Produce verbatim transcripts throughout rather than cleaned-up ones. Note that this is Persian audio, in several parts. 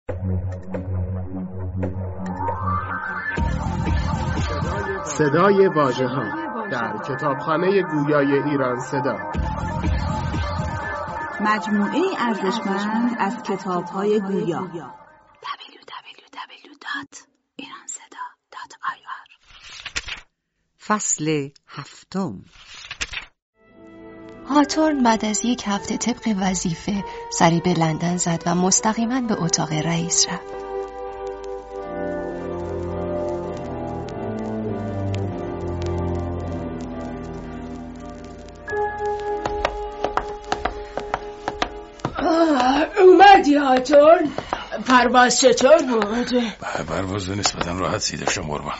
صدای واژه‌ها در کتابخانه گویای ایران صدا، مجموعه ارزشمند از کتاب‌های گویا. دبلیو دبلیو دبلیو دات ایران صدا دات آی آر. فصل هفتم. هاتورن بعد از یک هفته طبق وظیفه سری به لندن زد و مستقیما به اتاق رئیس رفت. اومدی هاتورن؟ پرواز چطور بود؟ پرواز نسبتا راحتی داشتم قربان.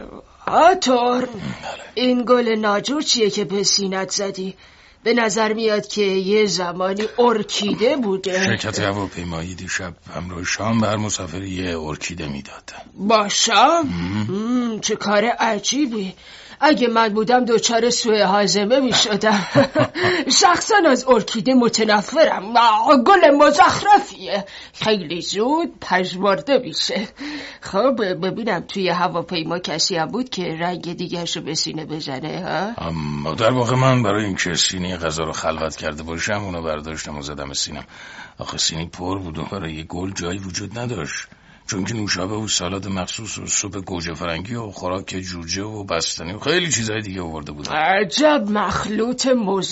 هاتورن، این گل ناجور چیه که به سینت زدی؟ به نظر میاد که یه زمانی ارکیده بوده. شرکت هواپیمایی دیشب همراه شام به هر مسافری یه ارکیده میداد. با شام؟ چه کار عجیبی. اگه من بودم دوچار سوء هاضمه می شدم. شخصا از ارکیده متنفرم. گل مزخرفیه، خیلی زود پژمرده میشه. خب ببینم توی هواپیما کسی هم بود که رنگ دیگرشو به سینه بزنه ها؟ اما در واقع من برای این که سینی غذا رو خلوت کرده باشم اونو برداشتم و زدم سینم. آخه سینی پر بود و برای گل جایی وجود نداشت، چون که نوشابه و سالاد مخصوص و سوپ گوجه فرنگی و خوراک جوجه و بستنی و خیلی چیزهای دیگه آورده بودم. عجب مخلوط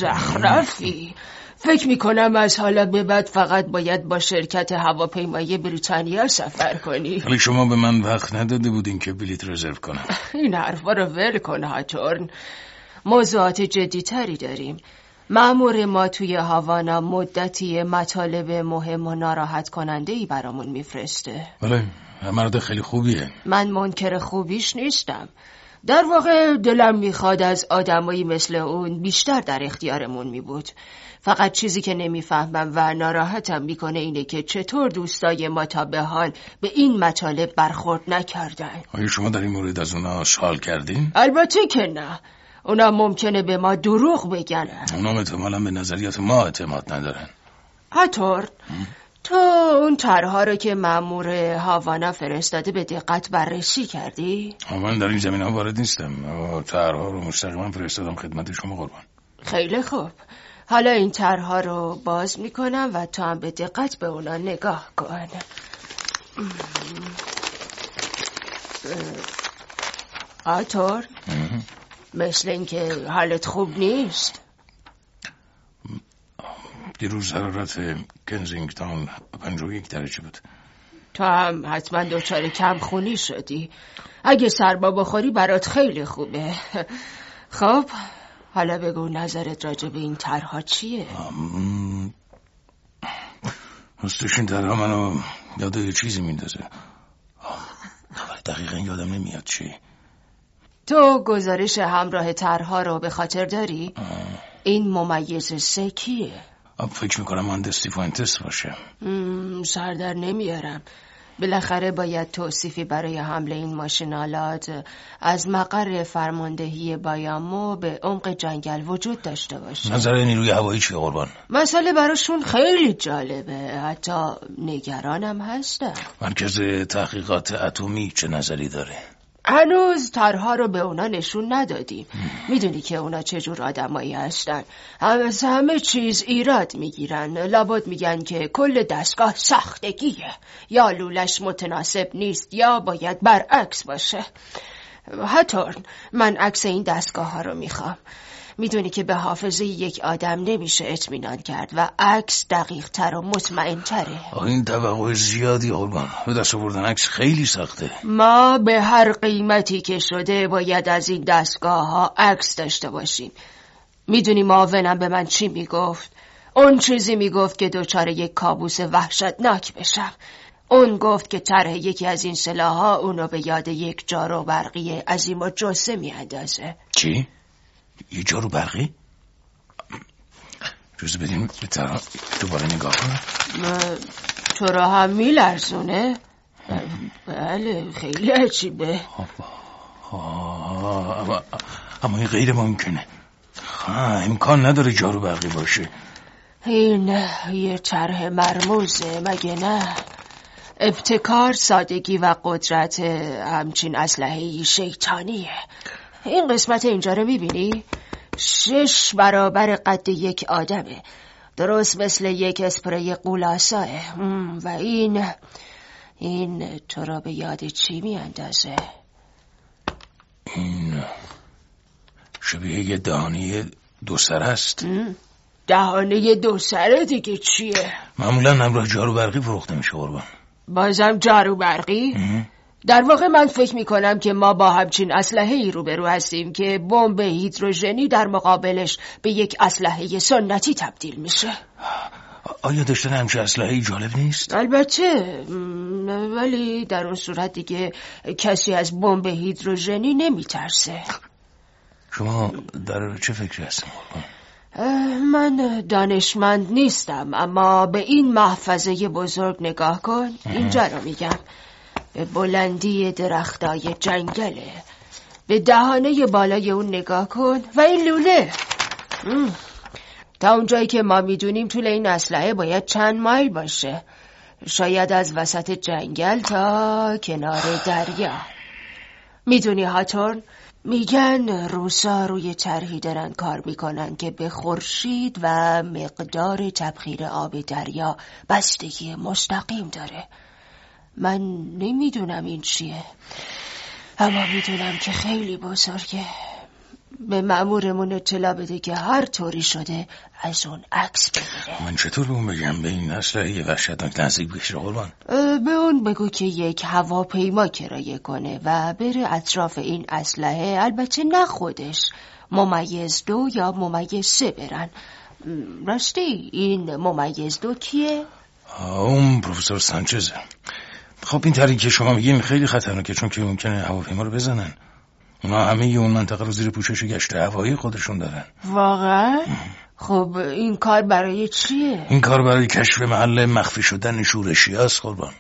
مزخرفی. فکر میکنم از حالا به بعد فقط باید با شرکت هواپیمایی بریتانیا سفر کنی. ولی شما به من وقت نداده بودین که بلیط رزرو کنم. این حرفا رو ول کن هاتورن. موضوعات جدی تری داریم. مأمور ما توی هاوانا مدتی مطالب مهم و ناراحت کننده ای برامون میفرسته. بله، مرد خیلی خوبیه. من منکر خوبیش نیستم. در واقع دلم میخواد از آدمایی مثل اون بیشتر در اختیارمون میبود. فقط چیزی که نمیفهمم و ناراحتم میکنه اینه که چطور دوستای ما تا به حال به این مطالب برخورد نکردن. آیا شما در این مورد از اونا سوال کردین؟ البته که نه. اونا ممکنه به ما دروغ بگن. اونا احتمالاً به نظریات ما اعتماد ندارن. هاتورن، تو اون طرح‌ها رو که مأمور هاوانا فرستاده به دقت بررسی کردی؟ من در این زمینه ها وارد نیستم. طرح‌ها رو مستقیما فرستادم خدمت شما قربان. خیلی خوب. حالا این طرح‌ها رو باز میکنم و تو هم به دقت به اونا نگاه کن. هاتورن، مثل اینکه حالت خوب نیست. دیروز حرارت کنزینگتون پنجاه و یک درجه بود. تو هم حتما دچار کم خونی شدی. اگه سرما بخوری برات خیلی خوبه. خب حالا بگو نظرت راجع به این طرح‌ها چیه؟ راستش این طرح‌ها منو یاد یه چیزی میندازه. دقیقا یادم نمیاد چی. تو گزارش همراه طرح‌ها رو به خاطر داری؟ آه. این ممیز سه کیه؟ فکر میکنم مهندس دیفوانتس باشه. سردر نمیارم. بالاخره باید توصیفی برای حمل این ماشینالات از مقر فرماندهی بایامو به عمق جنگل وجود داشته باشه. نظر نیروی هوایی چیه قربان؟ مسئله براشون خیلی جالبه. حتی نگرانم هستم. مرکز تحقیقات اتمی چه نظری داره؟ هنوز طرح‌ها رو به اونا نشون ندادیم. میدونی که اونا چجور آدمایی هستن. همه همه چیز ایراد میگیرن. لابد میگن که کل دستگاه ساختگیه، یا لولش متناسب نیست یا باید برعکس باشه. هاتورن، من عکس این دستگاه ها رو میخوام. میدونی که به حافظه یک آدم نمیشه اطمینان کرد و عکس دقیق تر و مطمئن تره. این توقع زیادی قربان. به دست آوردن عکس خیلی سخته. ما به هر قیمتی که شده باید از این دستگاه ها عکس داشته باشیم. میدونی معاونم به من چی میگفت؟ اون چیزی میگفت که دوچار یک کابوس وحشتناک بشم. اون گفت که طرح یکی از این سلاح‌ها اونو به یاد یک جارو برقی عظیم و جثه میاندازه. چی؟ یه جارو برقی؟ جوزه بدیم به طرح دوباره نگاه کنم. تو را هم میلرزونه؟ بله خیلی عجیبه. اما, اما این غیر ممکنه. امکان نداره جارو برقی باشه. این یه طرح مرموزه مگه نه؟ ابتکار، سادگی و قدرت همچین اسلحه‌ای شیطانیه. این قسمت اینجا رو میبینی؟ شش برابر قد یک آدمه، درست مثل یک اسپری قولاساه. و این این تو را به یاد چی میاندازه؟ این شبیه یه دهانه دو سر است. دهانه دو سره دیگه چیه؟ معمولا همراه جارو برقی فروخته میشه قربان. بازم جارو برقی؟ در واقع من فکر میکنم که ما با همچین اسلحه‌ای روبرو هستیم که بمب هیدروژنی در مقابلش به یک اسلحه سنتی تبدیل میشه. آیا داشتن همچین اسلحه‌ای جالب نیست؟ البته، ولی در اون صورت دیگه کسی از بمب هیدروژنی نمیترسه. شما در چه فکری هستیم قربان؟ من دانشمند نیستم، اما به این محفظه بزرگ نگاه کن. اینجا رو میگم، به بلندی درختای جنگله. به دهانه بالای اون نگاه کن و این لوله. ام. تا اونجایی که ما میدونیم طول این اسلحه باید چند مایل باشه، شاید از وسط جنگل تا کنار دریا. میدونی هاتورن، میگن روسا روی طرحی دارن کار میکنن که به خورشید و مقدار تبخیر آب دریا بستگی مستقیم داره. من نمیدونم این چیه، اما میدونم که خیلی بزرگه. به مأمورمون اطلاع بده که هر طوری شده از اون عکس بگیره. من چطور به اون بگم به این اسلحه وحشتناک نزدیک بشه قربان؟ به اون بگو که یک هواپیما کرایه کنه و بره اطراف این اسلحه، البته نه خودش، ممیز دو یا ممیز سه برن. راستی این ممیز دو کیه؟ اون پروفسور سانچزه. خب این طریقی که شما میگین خیلی خطرناکه، چون که ممکنه هواپیما رو بزنن. اونا همه اون منطقه رو زیر پوشش گشت هوایی خودشون دارن. واقعا؟ خب این کار برای چیه؟ این کار برای کشف محل مخفی شدن شورشی هست قربان.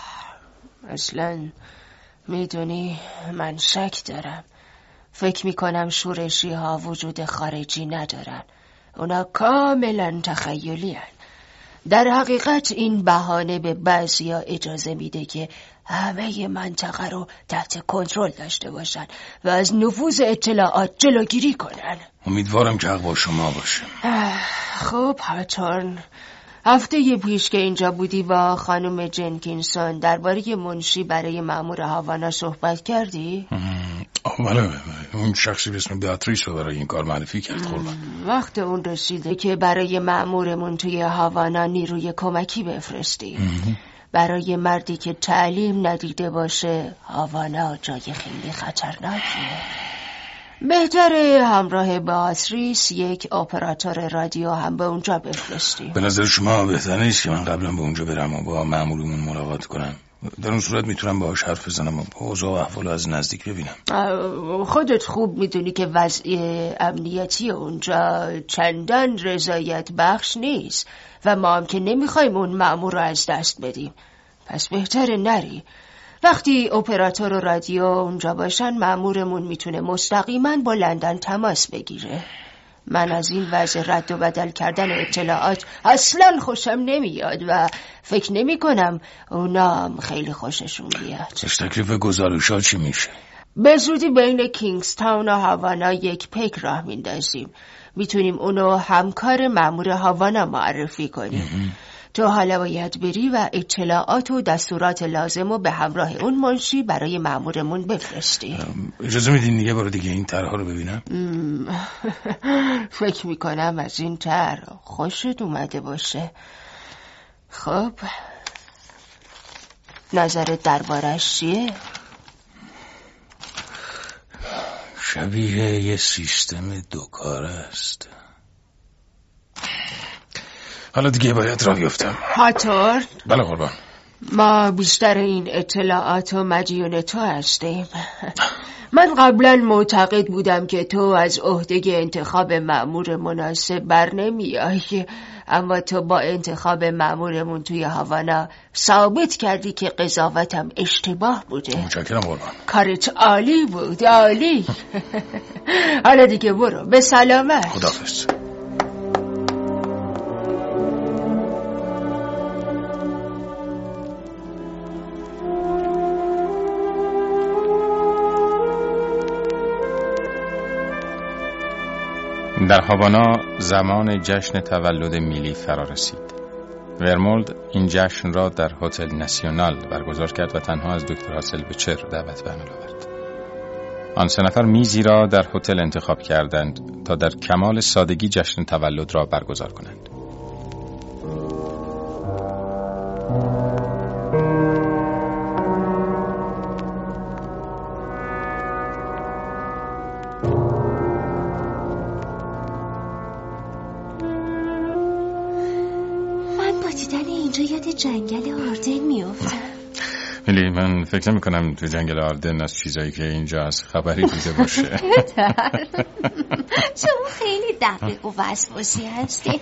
اصلا میدونی من شک دارم. فکر میکنم شورشی ها وجود خارجی ندارن، اونا کاملا تخیلی هن. در حقیقت این بهانه به بعضیا اجازه میده که همه منطقه رو تحت کنترل داشته باشن و از نفوذ اطلاعات جلوگیری کنن. امیدوارم که حق با شما باشه. خب هاتورن، هفته یه پیش که اینجا بودی با خانم جنکینسون درباره منشی برای مأمور هاوانا صحبت کردی؟ بله، اون شخصی به اسم بیاتریس رو برای این کار معرفی کرد قربان. وقت اون رسیده که برای مأمورمون توی هاوانا نیروی کمکی بفرستی. برای مردی که تعلیم ندیده باشه هاوانا جای خیلی خطرناکیه. بهتره همراه بیاتریس یک اپراتور رادیو هم به اونجا بفرستیم. به نظر شما بهتر نیست که من قبلا به اونجا برم و با مأمورمون ملاقات کنم؟ در اون صورت میتونم باهاش حرف بزنم و اوضاع و احوال از نزدیک ببینم. خودت خوب میدونی که وضع امنیتی اونجا چندان رضایت بخش نیست و ما هم که نمیخوایم اون مأمور رو از دست بدیم، پس بهتره نری. وقتی اپراتور رادیو اونجا باشن مأمورمون میتونه مستقیما با لندن تماس بگیره. من از این وضع رد و بدل کردن اطلاعات اصلا خوشم نمیاد و فکر نمی کنم اونا خیلی خوششون بیاد. اش تکلیف گزارشات چی میشه؟ به زودی بین کینگستاون و هاوانا یک پیک راه میندازیم. میتونیم اونو همکار مأمور هاوانا معرفی کنیم. تو حالا باید بری و اطلاعات و دستورات لازم رو به همراه اون منشی برای مأمورمون بفرستی. اجازه میدین یه بار دیگه این طرح‌ها رو ببینم؟ فکر میکنم از این طرح خوشت اومده باشه. خب نظرت دربارش چیه؟ شبیه یه سیستم دوکاره است. حالا دیگه باید راه بیفتم. هاتورن؟ بله قربان. ما بیشتر این اطلاعات و مدیون تو هستیم. من قبلا معتقد بودم که تو از عهده انتخاب مأمور مناسب بر نمیای، اما تو با انتخاب مأمورمون توی هاوانا ثابت کردی که قضاوتم اشتباه بوده. متشکرم قربان. کارت عالی بود، عالی. حالا دیگه برو، به سلامت. خداحافظ. در هاوانا زمان جشن تولد میلی فرا رسید. ورمولد این جشن را در هتل ناسیونال برگزار کرد و تنها از دکتر هاسلویچر دعوت به عمل آورد. آن سه نفر میزی را در هتل انتخاب کردند تا در کمال سادگی جشن تولد را برگزار کنند. جنگل آردن میافتم. میلی، من فکر نمی کنم تو جنگل آردن از چیزایی که اینجا از خبری دیده باشه. شما خیلی دقیق و وسواسی هستین.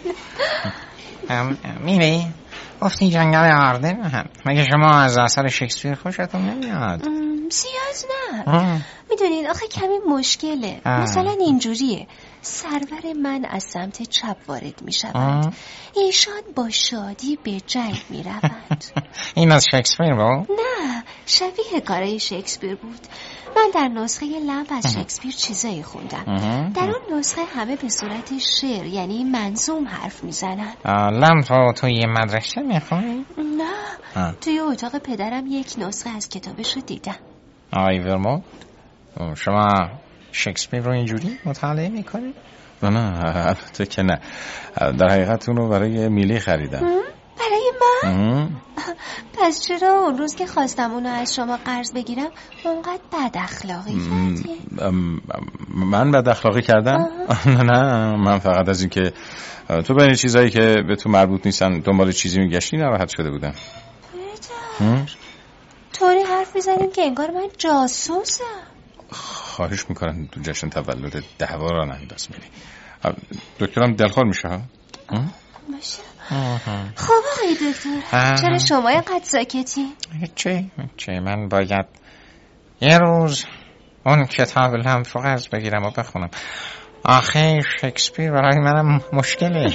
میلی، گفتی جنگل آردن هم. مگه شما از اثر شکسپیر خوشتون نمیاد؟ سیاز نه. میدونین آخه کمی مشکله. آه. مثلا اینجوریه، سرور من از سمت چپ وارد میشوند، ایشان با شادی به جنگ میروند. این از شکسپیر بود؟ نه، شبیه کارای شکسپیر بود. من در نسخه لمپ از شکسپیر چیزایی خوندم. در اون نسخه همه به صورت شعر، یعنی منظوم حرف میزنن. لمپ رو توی مدرسه میخونی؟ نه، آه. توی اتاق پدرم یک نسخه از کتابش رو دیدم. آقای ورمولد، شما شکسپیر رو اینجوری مطالعه میکنی؟ نه نه، البته که نه. در حقیقت اون رو برای میلی خریدم. برای من؟ پس چرا اون روز که خواستم اونو از شما قرض بگیرم اونقدر بد اخلاقی کردی؟ من بد اخلاقی کردم؟ نه نه، من فقط از این که تو بین چیزایی که به تو مربوط نیستن دنبال چیزی میگشتی ناراحت شده بودم. پدر، طوری حرف میزنیم که انگار من جاسوسم. خواهش میکنم تو جشن تولد دعوا را ننداز میلی. دکترم دلخور میشه ها؟ باشه. خب آقای دکتر، چرا شما اینقدر ساکتی؟ چه؟ چه من باید یه روز اون کتاب لمپ رو قرض بگیرم و بخونم. آخه شکسپیر برای منم مشکله.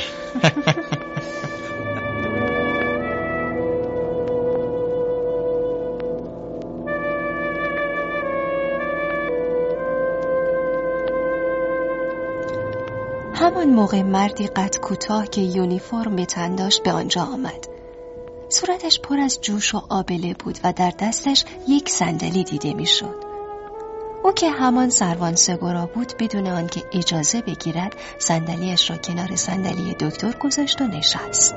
همان موقع مردی قد کوتاه که یونیفرم به تن داشت به آنجا آمد. صورتش پر از جوش و آبله بود و در دستش یک صندلی دیده میشد. او که همان سروان سگورا بود بدون آنکه اجازه بگیرد صندلیاش را کنار صندلی دکتر گذاشت و نشست.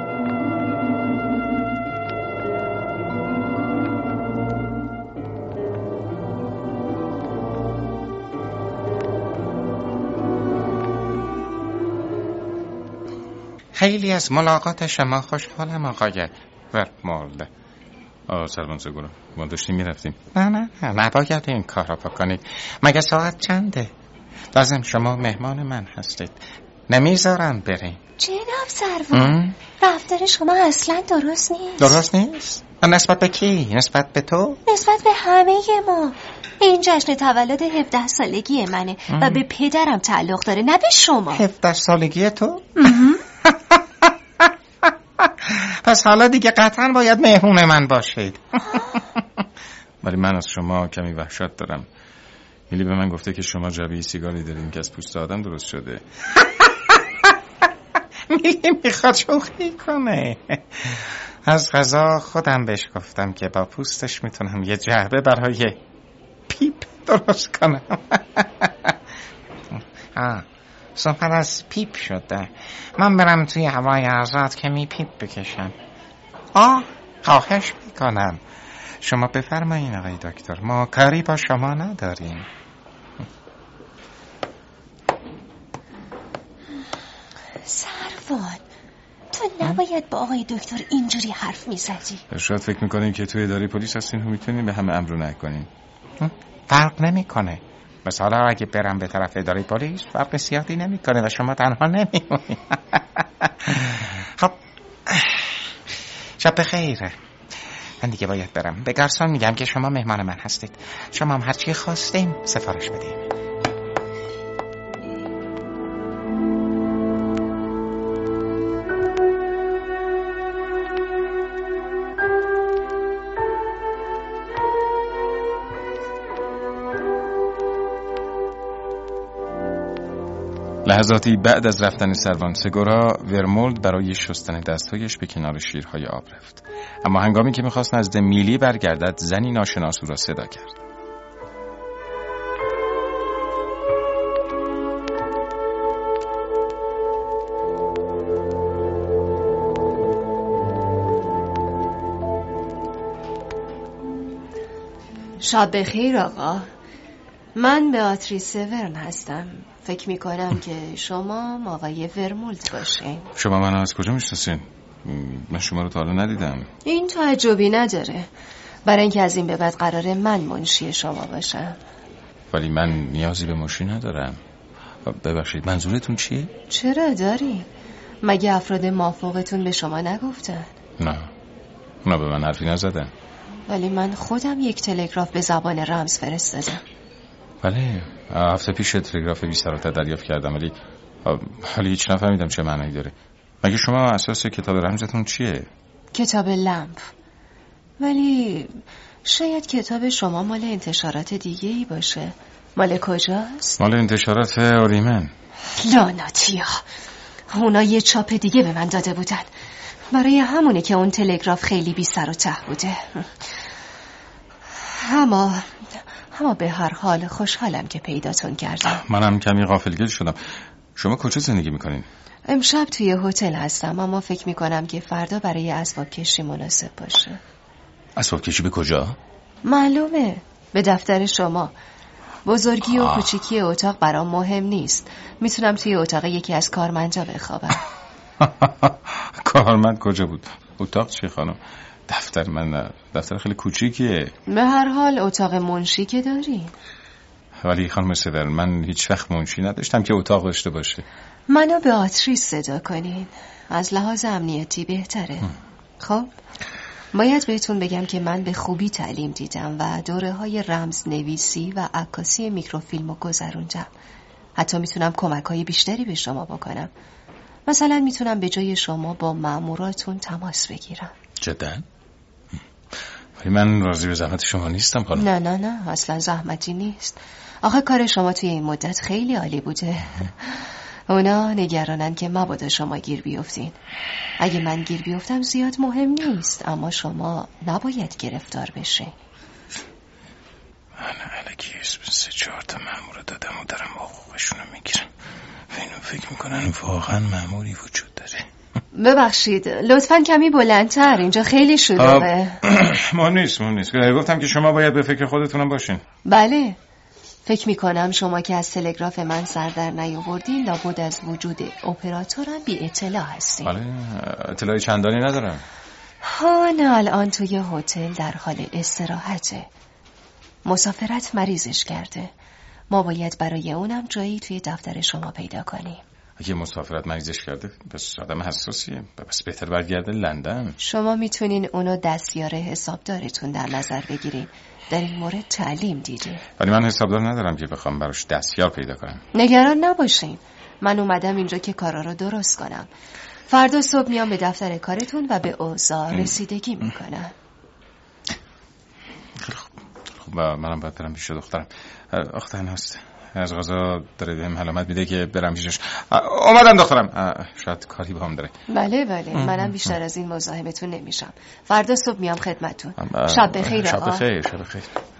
خیلی از ملاقات شما خوشحالم آقای ورمولد. آه سروان سگورا، ما داشتیم میرفتیم. نه نه نباید این کار را بکنید. مگه ساعت چنده؟ لازم شما مهمان من هستید، نمیذارم بریم. جناب سروان، رفتار شما اصلا درست نیست. درست نیست؟ نسبت به کی؟ نسبت به تو؟ نسبت به همه ما. این جشن تولد هفده سالگی منه ام. و به پدرم تعلق داره، نه به شما. هفده سالگی تو؟ پس حالا دیگه قطعا باید مهمون من باشید. ولی من از شما کمی وحشت دارم. میلی به من گفته که شما جعبه سیگاری دارین که از پوست آدم درست شده. میلی میخواد شوخی کنه. از غذا خودم بهش گفتم که با پوستش میتونم یه جعبه برای پیپ درست کنم. آه صحبت از پیپ شده. من برم توی هوای آزاد که می پیپ بکشم. آه خواهش میکنم. شما بفرمایین آقای دکتر، ما کاری با شما نداریم. سروان، تو نباید با آقای دکتر اینجوری حرف میزدی. شاید فکر میکنین که توی اداره پلیس هستین و میتونین به همه امر نکنین. فرق نمیکنه. مثلا اگه برم به طرف اداره پلیس فرق زیادی نمیکنه و شما تنها نمیمونید. خب شب بخیر. من دیگه باید برم. به گارسون میگم که شما مهمان من هستید. شما هم هرچی خواستیم سفارش بدین. لحظاتی بعد از رفتن سروان سگورا، ورمولد برای شستن دستهایش به کنار شیرهای آب رفت. اما هنگامی که میخواست نزد میلی برگردد، زنی ناشناس او را صدا کرد. شب بخیر آقا. من بیاتریس ورن هستم. فکر میکنم که شما آقای ورمولد باشین. شما منو از کجا میشناسین؟ من شما رو تا حالا ندیدم. این تعجبی نداره، برای اینکه از این به بعد قراره من منشی شما باشم. ولی من نیازی به منشی ندارم. ببخشید، منظورتون چیه؟ چرا داری؟ مگه افراد مافوقتون به شما نگفتن؟ نه، اونا به من حرفی نزدن. ولی من خودم یک تلگراف به زبان رمز فرستادم. بله، هفته پیش تلگراف بی سر و ته دریافت کردم، ولی حالا هیچ نفهمیدم چه معنی داره. مگه شما اساس کتاب رمزتون چیه؟ کتاب لمپ. ولی شاید کتاب شما مال انتشارات دیگه ای باشه. مال کجاست؟ مال انتشارات اوریمن. لعنتیا، اونا یه چاپ دیگه به من داده بودن. برای همونه که اون تلگراف خیلی بی سر و ته بوده. اما اما به هر حال خوشحالم که پیداتون کردم. منم کمی غافلگیر شدم. شما کجا زندگی میکنین؟ امشب توی هتل هستم، اما فکر میکنم که فردا برای اسباب کشی مناسب باشه. اسباب کشی به کجا؟ معلومه، به دفتر شما. بزرگی و کوچیکی اتاق برام مهم نیست. میتونم توی اتاق یکی از کارمندا بخوابم. کارمند کجا بود؟ اتاق چی خانم؟ دفتر من دفتر خیلی کوچیکیه. به هر حال اتاق منشی که داری. ولی خانم صدر، من هیچ وقت منشی نداشتم که اتاق داشته باشه. منو به آتریس صدا کنین، از لحاظ امنیتی بهتره. خب باید بهتون بگم که من به خوبی تعلیم دیدم و دوره های رمز نویسی و عکاسی میکروفیلم رو گذروندم. حتی میتونم کمک های بیشتری به شما بکنم. مثلا میتونم به جای شما با ماموراتون تماس بگیرم. جدا؟ ولی من راضی به زحمت شما نیستم خانم. نه نه نه، اصلا زحمتی نیست. آخه کار شما توی این مدت خیلی عالی بوده. اونا نگرانن که مبادا شما گیر بیفتین. اگه من گیر بیفتم زیاد مهم نیست، اما شما نباید گرفتار بشین. من الکی اسم سه چهار تا مأمور دادم و دارم حقوقشونو میگیرم و اینو فکر میکنن واقعا مأموری وجود داره. ببخشید، لطفاً کمی بلندتر، اینجا خیلی شلوغه. مهم نیست مهم نیست گفتم که شما باید به فکر خودتونم باشین. بله، فکر میکنم شما که از تلگراف من سر در نیاوردین لابد از وجود اپراتورم بی اطلاع هستین. بله، اطلاعی چندانی ندارم. هان الان توی هتل در حال استراحته. مسافرت مریضش کرده. ما باید برای اونم جایی توی دفتر شما پیدا کنیم. اگه مسافرت مریضش کرده پس آدم حساسیه، پس بهتر برگرده لندن. شما میتونین اونو دستیار حسابدارتون در نظر بگیرین. در این مورد تعلیم دیدی. ولی من حسابدار ندارم که بخوام براش دستیار پیدا کنم. نگران نباشین، من اومدم اینجا که کارا رو درست کنم. فردا صبح میام به دفتر کارتون و به اوضاع رسیدگی میکنم. خیلی خوب. خب منم باید برم پیش دخترم. اختن هست از غذا داره بهم علامت میده که برم پیشش. اومدم دخترم. شاید کاری با هم داره. بله بله، منم بیشتر از این مزاحمتون نمیشم. فردا صبح میام خدمتتون. شب بخیر. شب بخیر. شب بخیر.